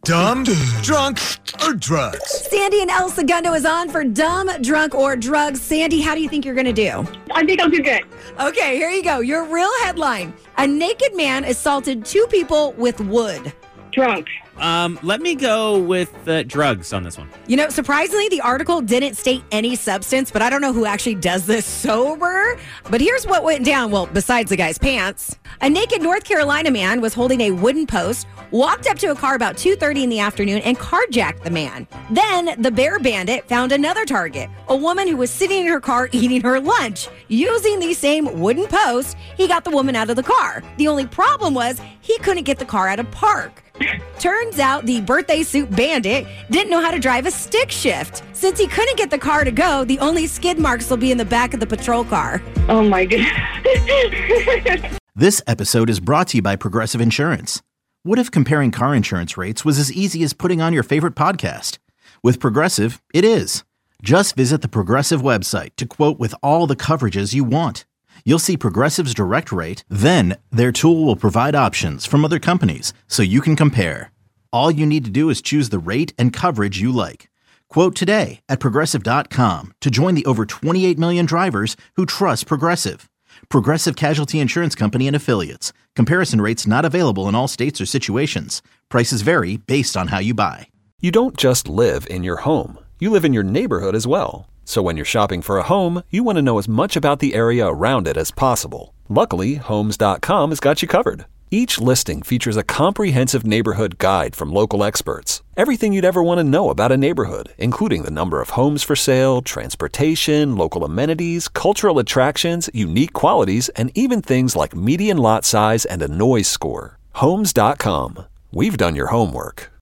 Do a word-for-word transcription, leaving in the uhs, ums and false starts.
Dumb, drunk, or drugs? Sandy and El Segundo is on for Dumb, Drunk, or Drugs. Sandy, how do you think you're going to do? I think I'll do good. Okay, here you go. Your real headline. A naked man assaulted two people with wood. Drunk. Um, let me go with uh, drugs on this one. You know, surprisingly, the article didn't state any substance, but I don't know who actually does this sober. But here's what went down. Well, besides the guy's pants. A naked North Carolina man was holding a wooden post, walked up to a car about two thirty in the afternoon and carjacked the man. Then the bear bandit found another target, a woman who was sitting in her car eating her lunch. Using the same wooden post, he got the woman out of the car. The only problem was he couldn't get the car out of park. Turns out the birthday suit bandit didn't know how to drive a stick shift. Since he couldn't get the car to go, the only skid marks will be in the back of the patrol car. Oh, my goodness. This episode is brought to you by Progressive Insurance. What if comparing car insurance rates was as easy as putting on your favorite podcast? With Progressive, it is. Just visit the Progressive website to quote with all the coverages you want. You'll see Progressive's direct rate, then their tool will provide options from other companies so you can compare. All you need to do is choose the rate and coverage you like. Quote today at Progressive dot com to join the over twenty-eight million drivers who trust Progressive. Progressive Casualty Insurance Company and Affiliates. Comparison rates not available in all states or situations. Prices vary based on how you buy. You don't just live in your home. You live in your neighborhood as well. So when you're shopping for a home, you want to know as much about the area around it as possible. Luckily, Homes dot com has got you covered. Each listing features a comprehensive neighborhood guide from local experts. Everything you'd ever want to know about a neighborhood, including the number of homes for sale, transportation, local amenities, cultural attractions, unique qualities, and even things like median lot size and a noise score. Homes dot com. We've done your homework.